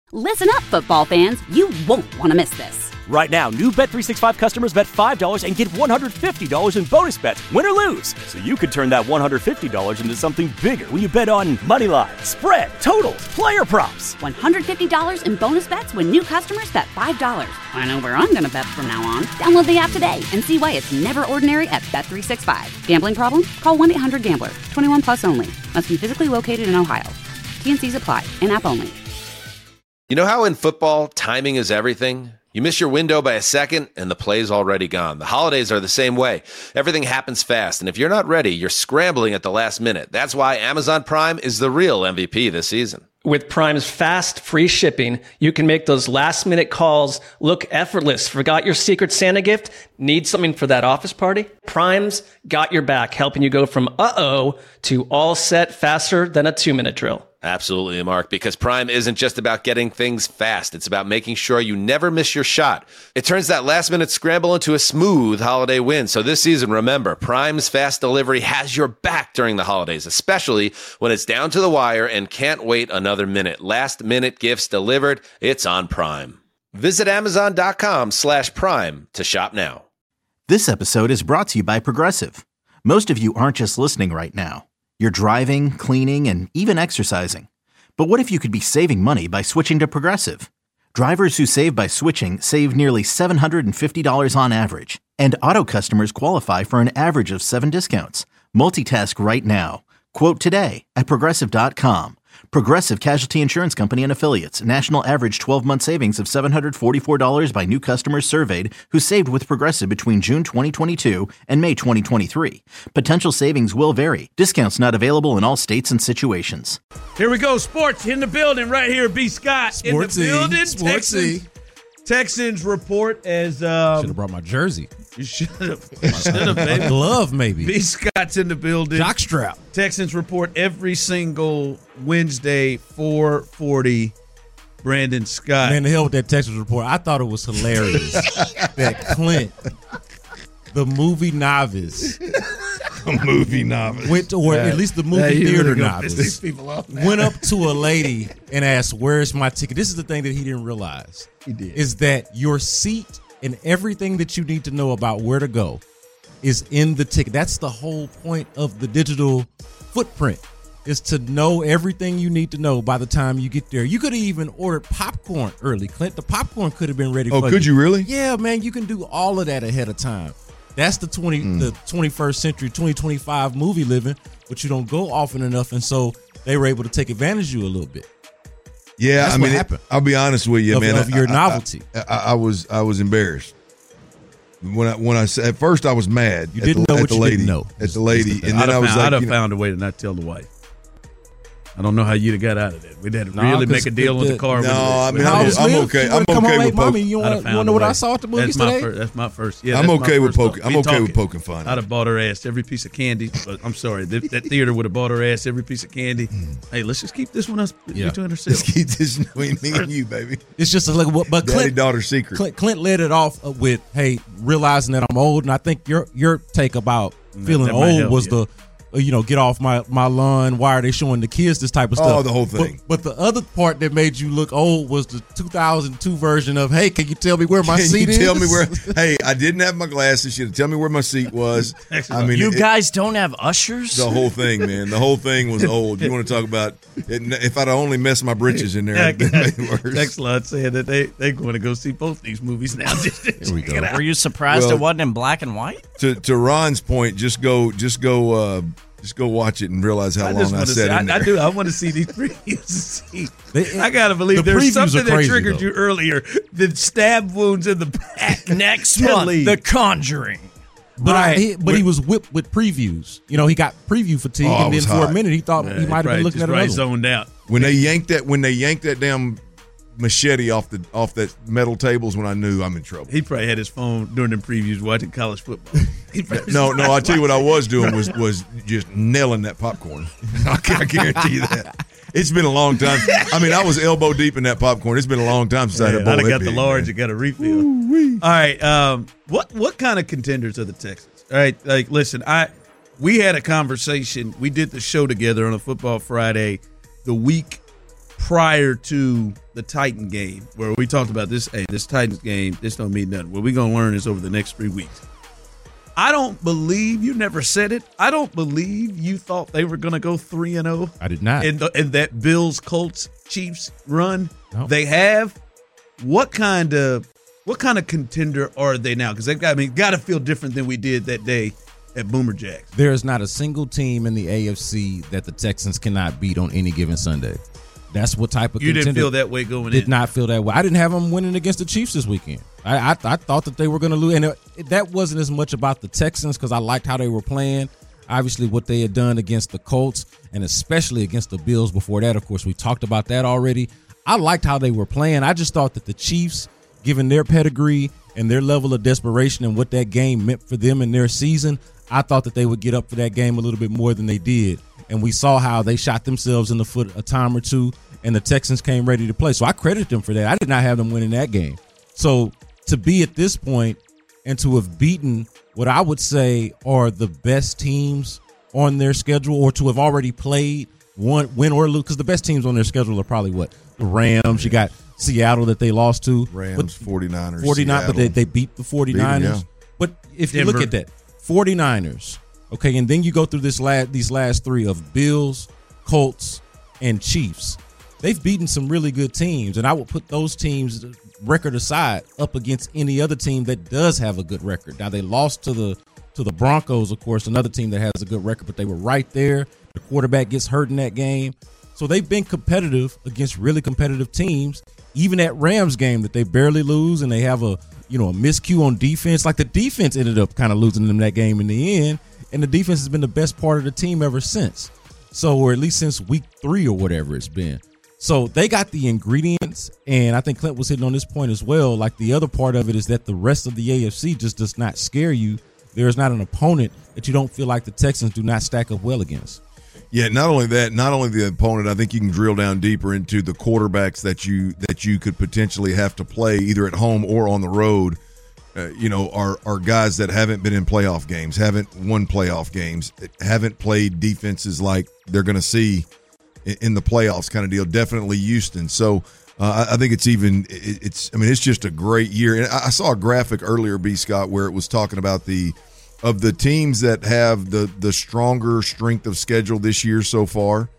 Listen up, football fans. You won't want to miss this. Right now, new Bet365 customers bet $5 and get $150 in bonus bets, win or lose. So you could turn that $150 into something bigger when you bet on money line, spread, totals, player props. $150 in bonus bets when new customers bet $5. I know where I'm going to bet from now on. Download the app today and see why it's never ordinary at Bet365. Gambling problem? Call 1-800-GAMBLER. 21 plus only. Must be physically located in Ohio. T&Cs apply. In-app only. You know how in football, timing is everything? You miss your window by a second, and the play's already gone. The holidays are the same way. Everything happens fast, and if you're not ready, you're scrambling at the last minute. That's why Amazon Prime is the real MVP this season. With Prime's fast, free shipping, you can make those last-minute calls look effortless. Forgot your Secret Santa gift? Need something for that office party? Prime's got your back, helping you go from uh-oh to all set faster than a 2-minute drill. Absolutely, Mark, because Prime isn't just about getting things fast. It's about making sure you never miss your shot. It turns that last-minute scramble into a smooth holiday win. So this season, remember, Prime's fast delivery has your back during the holidays, especially when it's down to the wire and can't wait another minute. Last-minute gifts delivered, it's on Prime. Visit Amazon.com/Prime to shop now. This episode is brought to you by Progressive. Most of you aren't just listening right now. You're driving, cleaning, and even exercising. But what if you could be saving money by switching to Progressive? Drivers who save by switching save nearly $750 on average. And auto customers qualify for an average of 7 discounts. Multitask right now. Quote today at Progressive.com. Progressive Casualty Insurance Company and Affiliates. National average 12-month savings of $744 by new customers surveyed who saved with Progressive between June 2022 and May 2023. Potential savings will vary. Discounts not available in all states and situations. Here we go. Sports in the building right here. B. Scott Sportsy, in the building. Sportsy. Texans report as... should have brought my jersey. You should have. Baby. A glove, maybe. B. Scott's in the building. Jockstrap. Texans report every single Wednesday, 4:40. Brandon Scott. Man, the hell with that Texans report. I thought it was hilarious that Clint, the movie novice, went to, or at least the movie theater novice, went up to a lady and asked, "Where's my ticket?" This is the thing that he didn't realize. He did. Is that your seat and everything that you need to know about where to go is in the ticket. That's the whole point of the digital footprint, is to know everything you need to know by the time you get there. You could have even ordered popcorn early, Clint. The popcorn could have been ready for you. Oh, could you really? Yeah, man, you can do all of that ahead of time. That's the 21st century, 2025 movie living, but you don't go often enough, and so they were able to take advantage of you a little bit. Yeah, That's what happened. I'll be honest with you, man. Of your novelty. I was embarrassed when I said at first I was mad. You didn't know what you didn't know. At the lady, and then I was like, I'd have found a way to not tell the wife. I don't know how you'd have got out of that. We'd have to really make a deal with the car. No, I mean, I'm okay. I'm okay with poking. You want to know what I saw at the movies today? That's my first. Yeah, I'm okay with poking. I'm okay with poking fun. I'd have bought her ass every piece of candy. But I'm sorry, that theater would have bought her ass every piece of candy. Hey, let's just keep this one us between ourselves. Let's keep this between me and you, baby. It's just like what, but daddy-daughter secret. Clint led it off with, "Hey, realizing that I'm old," and I think your take about feeling old was the. Get off my lawn. Why are they showing the kids this type of stuff? Oh, the whole thing. But the other part that made you look old was the 2002 version of, "Hey, can you tell me where my seat is?" Tell me where? Hey, I didn't have my glasses. She had to tell me where my seat was. I mean, you guys don't have ushers? The whole thing, man. The whole thing was old. You want to talk about it, if I'd only messed my britches in there, it'd been made worse. Texlot said that they're going to go see both these movies now. Here we go. Were you surprised it wasn't in black and white? To Ron's point, just go watch it and realize how long I sat in there. I want to see these previews. I got to believe there's something that triggered you earlier. The stab wounds in the back. Next month, The Conjuring. But he was whipped with previews. He got preview fatigue, and then for a minute he thought he might have been looking at another one. Zoned out. When they yanked that damn machete off that metal tables, when I knew I'm in trouble. He probably had his phone during the previews watching college football. No, I'll tell you what I was doing was just nailing that popcorn. I guarantee you that. It's been a long time. I mean, I was elbow deep in that popcorn. It's been a long time since I had a bowl. I got the large. You got a refill. Ooh-wee. All right. What kind of contenders are the Texans? All right. Like, listen, we had a conversation. We did the show together on a Football Friday the week prior to the Titan game, where we talked about this. Hey, this Titans game, this don't mean nothing. Well, we're gonna learn this over the next 3 weeks. I don't believe you never said it. I don't believe you thought they were gonna go 3-0. I did not. In that Bills, Colts, Chiefs run, Nope. They have. What kind of contender are they now? Because they've got to feel different than we did that day at Boomer Jacks. There is not a single team in the AFC that the Texans cannot beat on any given Sunday. That's what type of contender. You didn't feel that way going in? Did not feel that way. I didn't have them winning against the Chiefs this weekend. I thought that they were going to lose. And that wasn't as much about the Texans because I liked how they were playing. Obviously, what they had done against the Colts and especially against the Bills before that. Of course, we talked about that already. I liked how they were playing. I just thought that the Chiefs, given their pedigree and their level of desperation and what that game meant for them in their season, I thought that they would get up for that game a little bit more than they did. And we saw how they shot themselves in the foot a time or two, and the Texans came ready to play. So I credit them for that. I did not have them winning that game. So to be at this point and to have beaten what I would say are the best teams on their schedule, or to have already played one, win or lose, because the best teams on their schedule are probably what? The Rams. You got Seattle that they lost to. Rams, 49ers. 49, but they beat the 49ers. Yeah. But if you look at that, 49ers, okay, and then you go through these last three of Bills, Colts, and Chiefs. They've beaten some really good teams, and I would put those teams, record aside, up against any other team that does have a good record. Now, they lost to the Broncos, of course, another team that has a good record, but they were right there. The quarterback gets hurt in that game. So they've been competitive against really competitive teams. Even that Rams game that they barely lose, and they have a miscue on defense. Like, the defense ended up kind of losing them that game in the end, and the defense has been the best part of the team ever since. So, or at least since week 3 or whatever it's been. So they got the ingredients, and I think Clint was hitting on this point as well. Like, the other part of it is that the rest of the AFC just does not scare you. There is not an opponent that you don't feel like the Texans do not stack up well against. Yeah, not only that, not only the opponent, I think you can drill down deeper into the quarterbacks that you could potentially have to play either at home or on the road. Are guys that haven't been in playoff games, haven't won playoff games, haven't played defenses like they're going to see in the playoffs kind of deal. Definitely Houston. So I think it's just a great year. And I saw a graphic earlier, B. Scott, where it was talking about the teams that have the stronger strength of schedule this year so far.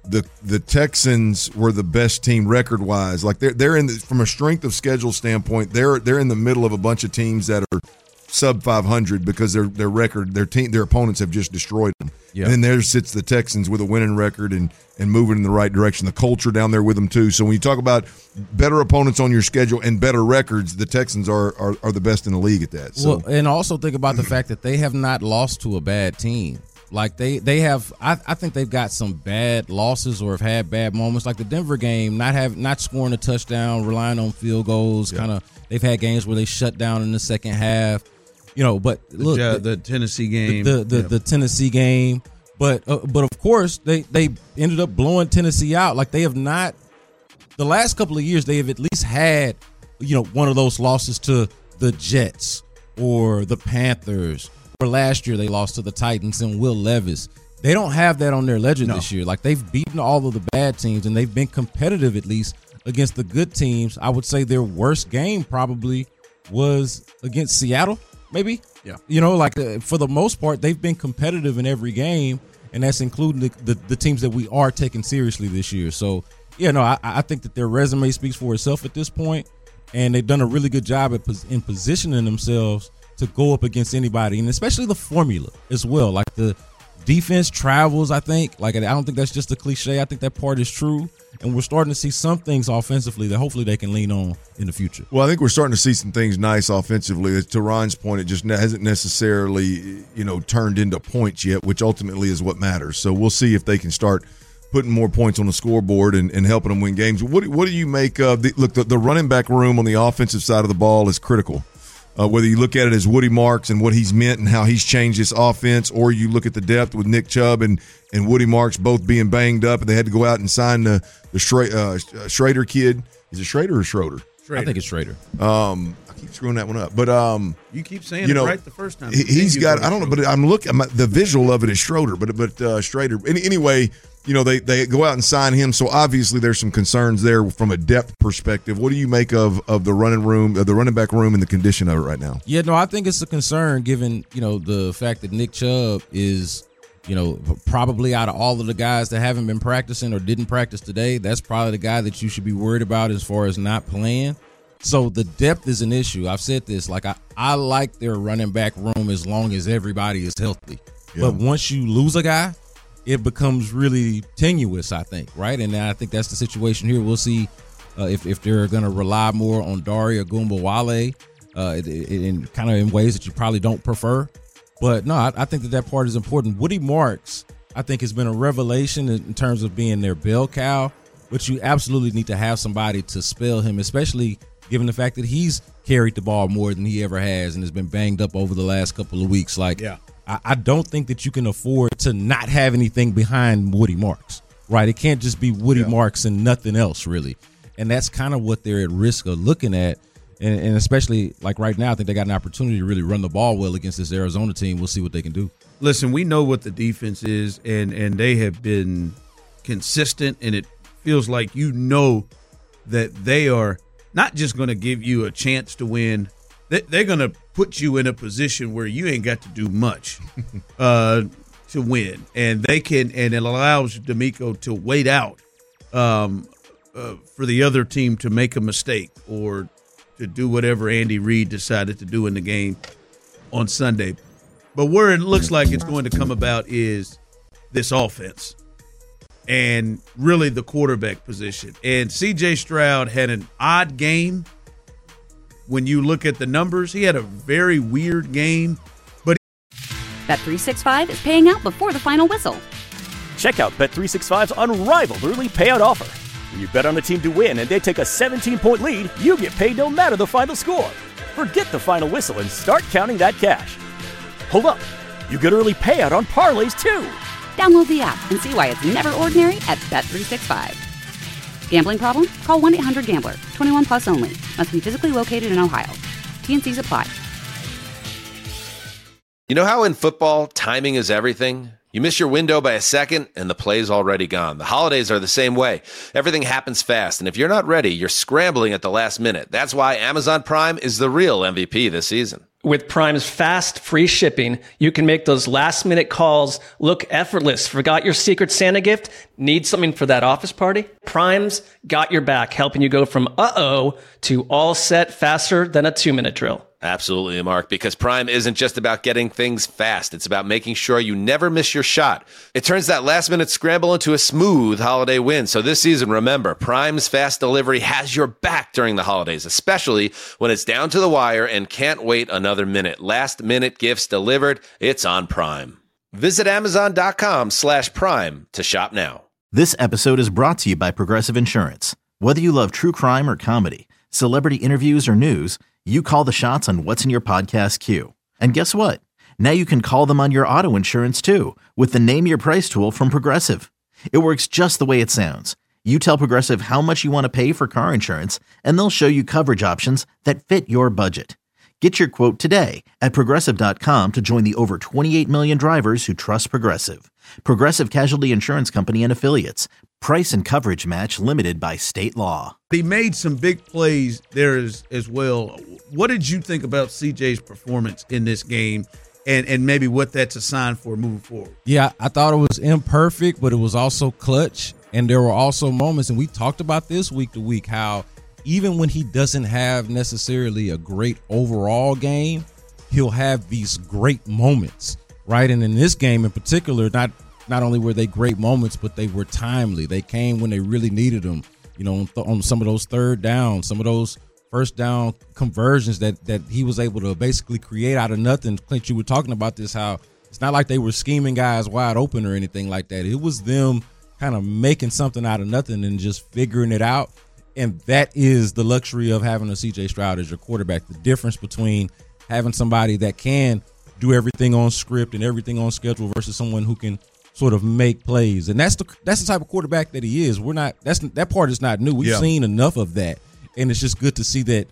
The Texans were the best team record wise. Like they're in from a strength of schedule standpoint, they're in the middle of a bunch of teams that are sub 500 because their record, their opponents have just destroyed them. Yeah. And then there sits the Texans with a winning record and moving in the right direction. The culture down there with them too. So when you talk about better opponents on your schedule and better records, the Texans are the best in the league at that. So. Well, and also think about the fact that they have not lost to a bad team. Like they have, I think they've got some bad losses or have had bad moments. Like the Denver game, not scoring a touchdown, relying on field goals. Yeah. Kind of, they've had games where they shut down in the second half. But look, the Tennessee game, the Tennessee game. But of course they ended up blowing Tennessee out. Like they have not. The last couple of years, they have at least had one of those losses to the Jets or the Panthers. Or last year they lost to the Titans and Will Levis. They don't have that on their ledger this year. Like they've beaten all of the bad teams and they've been competitive at least against the good teams. I would say their worst game probably was against Seattle, maybe. Yeah. For the most part, they've been competitive in every game, and that's including the teams that we are taking seriously this year. So, I think that their resume speaks for itself at this point, and they've done a really good job in positioning themselves to go up against anybody, and especially the formula as well. Like the defense travels, I think. Like I don't think that's just a cliche. I think that part is true, and we're starting to see some things offensively that hopefully they can lean on in the future. Well, I think we're starting to see some things nice offensively. To Ron's point, it just hasn't necessarily turned into points yet, which ultimately is what matters. So we'll see if they can start putting more points on the scoreboard and helping them win games. What do you make of the running back room on the offensive side of the ball is critical. Whether you look at it as Woody Marks and what he's meant and how he's changed this offense, or you look at the depth with Nick Chubb and Woody Marks both being banged up, and they had to go out and sign the Schrader kid. Is it Schrader or Schroeder? I think it's Schrader. I keep screwing that one up, but you keep saying it right the first time. He's got. I don't know, but I'm looking. The visual of it is Schroeder, but Schrader. Anyway, they go out and sign him. So obviously there's some concerns there from a depth perspective. What do you make of the running back room and the condition of it right now? Yeah, no, I think it's a concern given, the fact that Nick Chubb is, probably out of all of the guys that haven't been practicing or didn't practice today, that's probably the guy that you should be worried about as far as not playing. So the depth is an issue. I've said this, I like their running back room as long as everybody is healthy. Yeah. But once you lose a guy, it becomes really tenuous, I think, right? And I think that's the situation here. We'll see if they're going to rely more on Dare Ogunbowale in ways that you probably don't prefer. But no, I think that part is important. Woody Marks, I think, has been a revelation in terms of being their bell cow, but you absolutely need to have somebody to spell him, especially given the fact that he's carried the ball more than he ever has and has been banged up over the last couple of weeks. I don't think that you can afford to not have anything behind Woody Marks, right? It can't just be Woody Marks and nothing else, really. And that's kind of what they're at risk of looking at. And especially right now, I think they got an opportunity to really run the ball well against this Arizona team. We'll see what they can do. Listen, we know what the defense is, and they have been consistent, and it feels like that they are not just going to give you a chance to win. They're going to put you in a position where you ain't got to do much to win, and they can, and it allows D'Amico to wait out for the other team to make a mistake or to do whatever Andy Reid decided to do in the game on Sunday. But where it looks like it's going to come about is this offense and really the quarterback position. And C.J. Stroud had an odd game. When you look at the numbers, he had a very weird game. But Bet365 is paying out before the final whistle. Check out Bet365's unrivaled early payout offer. When you bet on a team to win and they take a 17-point lead, you get paid no matter the final score. Forget the final whistle and start counting that cash. Hold up. You get early payout on parlays, too. Download the app and see why it's never ordinary at Bet365. Gambling problem? Call 1-800-GAMBLER. 21 plus only. Must be physically located in Ohio. T&Cs apply. You know how in football, timing is everything? You miss your window by a second, and the play's already gone. The holidays are the same way. Everything happens fast, and if you're not ready, you're scrambling at the last minute. That's why Amazon Prime is the real MVP this season. With Prime's fast, free shipping, you can make those last-minute calls look effortless. Forgot your Secret Santa gift? Need something for that office party? Prime's got your back, helping you go from uh-oh to all set faster than a 2-minute drill. Absolutely, Mark, because Prime isn't just about getting things fast. It's about making sure you never miss your shot. It turns that last-minute scramble into a smooth holiday win. So this season, remember, Prime's fast delivery has your back during the holidays, especially when it's down to the wire and can't wait another minute. Last-minute gifts delivered. It's on Prime. Visit Amazon.com/Prime to shop now. This episode is brought to you by Progressive Insurance. Whether you love true crime or comedy, celebrity interviews or news, you call the shots on what's in your podcast queue. And guess what? Now you can call them on your auto insurance too with the Name Your Price tool from Progressive. It works just the way it sounds. You tell Progressive how much you want to pay for car insurance, and they'll show you coverage options that fit your budget. Get your quote today at Progressive.com to join the over 28 million drivers who trust Progressive. Progressive Casualty Insurance Company and Affiliates. Price and coverage match limited by state law. He made some big plays there as well. What did you think about CJ's performance in this game and maybe what that's a sign for moving forward? Yeah, I thought it was imperfect, but it was also clutch. And there were also moments, and we talked about this week to week, how even when he doesn't have necessarily a great overall game, he'll have these great moments, right? And in this game in particular, not only were they great moments, but they were timely. They came when they really needed them, on some of those third downs, some of those first down conversions that he was able to basically create out of nothing. Clint, you were talking about this, how it's not like they were scheming guys wide open or anything like that. It was them kind of making something out of nothing and just figuring it out. And that is the luxury of having a C.J. Stroud as your quarterback. The difference between having somebody that can do everything on script and everything on schedule versus someone who can sort of make plays. And that's the type of quarterback that he is. That part is not new. We've seen enough of that. And it's just good to see that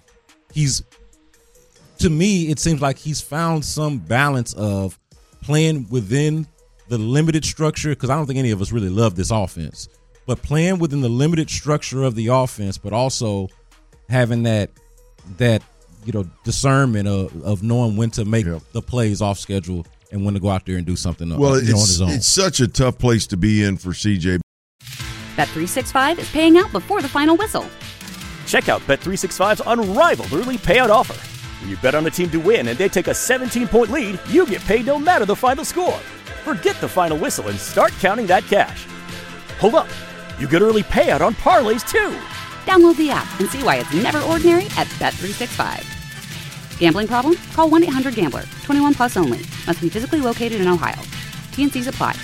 to me, it seems like he's found some balance of playing within the limited structure, because I don't think any of us really love this offense, but playing within the limited structure of the offense, but also having that discernment of knowing when to make the plays off schedule and when to go out there and do something on his own. It's such a tough place to be in for CJ. Bet365 is paying out before the final whistle. Check out Bet365's unrivaled early payout offer. When you bet on a team to win and they take a 17-point lead, you get paid no matter the final score. Forget the final whistle and start counting that cash. Hold up. You get early payout on parlays, too. Download the app and see why it's never ordinary at Bet365. Gambling problem? Call 1-800-GAMBLER. 21 plus only. Must be physically located in Ohio. T&Cs apply.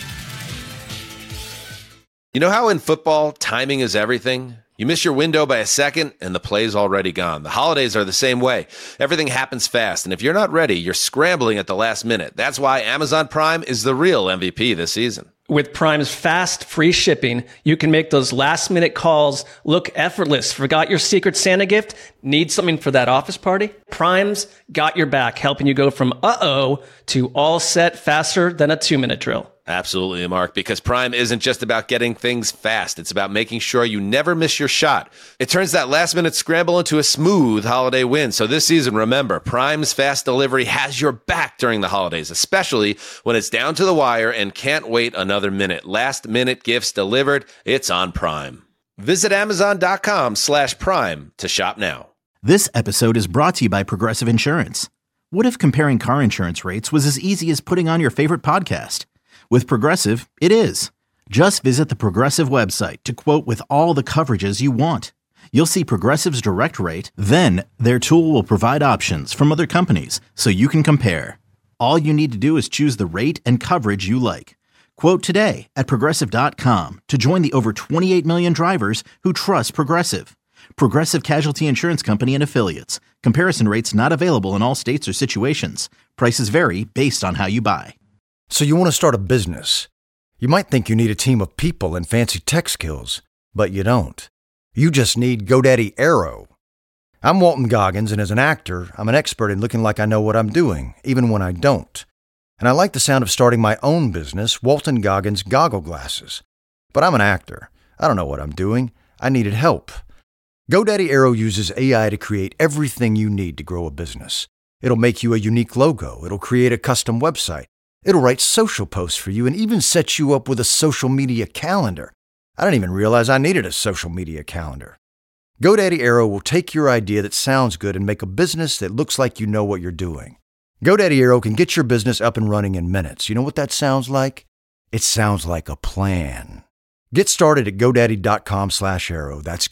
You know how in football, timing is everything? You miss your window by a second, and the play's already gone. The holidays are the same way. Everything happens fast, and if you're not ready, you're scrambling at the last minute. That's why Amazon Prime is the real MVP this season. With Prime's fast, free shipping, you can make those last-minute calls look effortless. Forgot your Secret Santa gift? Need something for that office party? Prime's got your back, helping you go from uh-oh to all set faster than a 2-minute drill. Absolutely, Mark, because Prime isn't just about getting things fast. It's about making sure you never miss your shot. It turns that last-minute scramble into a smooth holiday win. So this season, remember, Prime's fast delivery has your back during the holidays, especially when it's down to the wire and can't wait another minute. Last-minute gifts delivered, it's on Prime. Visit Amazon.com/Prime to shop now. This episode is brought to you by Progressive Insurance. What if comparing car insurance rates was as easy as putting on your favorite podcast? With Progressive, it is. Just visit the Progressive website to quote with all the coverages you want. You'll see Progressive's direct rate, then their tool will provide options from other companies so you can compare. All you need to do is choose the rate and coverage you like. Quote today at Progressive.com to join the over 28 million drivers who trust Progressive. Progressive Casualty Insurance Company and Affiliates. Comparison rates not available in all states or situations. Prices vary based on how you buy. So you want to start a business. You might think you need a team of people and fancy tech skills, but you don't. You just need GoDaddy Aero. I'm Walton Goggins, and as an actor, I'm an expert in looking like I know what I'm doing, even when I don't. And I like the sound of starting my own business, Walton Goggins Goggle Glasses. But I'm an actor. I don't know what I'm doing. I needed help. GoDaddy Aero uses AI to create everything you need to grow a business. It'll make you a unique logo. It'll create a custom website. It'll write social posts for you and even set you up with a social media calendar. I didn't even realize I needed a social media calendar. GoDaddy Aero will take your idea that sounds good and make a business that looks like you know what you're doing. GoDaddy Aero can get your business up and running in minutes. You know what that sounds like? It sounds like a plan. Get started at GoDaddy.com/Aero. That's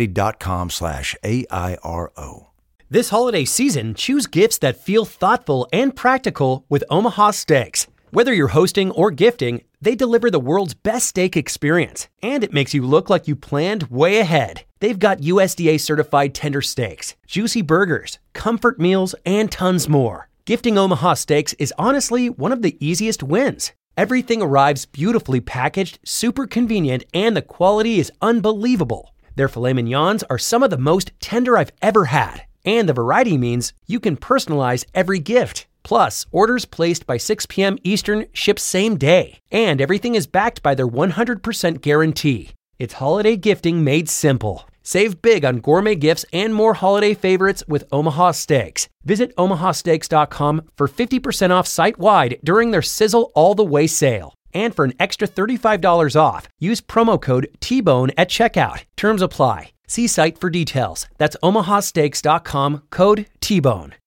GoDaddy.com/AIRO. This holiday season, choose gifts that feel thoughtful and practical with Omaha Steaks. Whether you're hosting or gifting, they deliver the world's best steak experience, and it makes you look like you planned way ahead. They've got USDA certified tender steaks, juicy burgers, comfort meals, and tons more. Gifting Omaha Steaks is honestly one of the easiest wins. Everything arrives beautifully packaged, super convenient, and the quality is unbelievable. Their filet mignons are some of the most tender I've ever had. And the variety means you can personalize every gift. Plus, orders placed by 6 p.m. Eastern ship same day. And everything is backed by their 100% guarantee. It's holiday gifting made simple. Save big on gourmet gifts and more holiday favorites with Omaha Steaks. Visit omahasteaks.com for 50% off site-wide during their Sizzle All the Way sale. And for an extra $35 off, use promo code TBONE at checkout. Terms apply. See site for details. That's omahasteaks.com, code TBONE.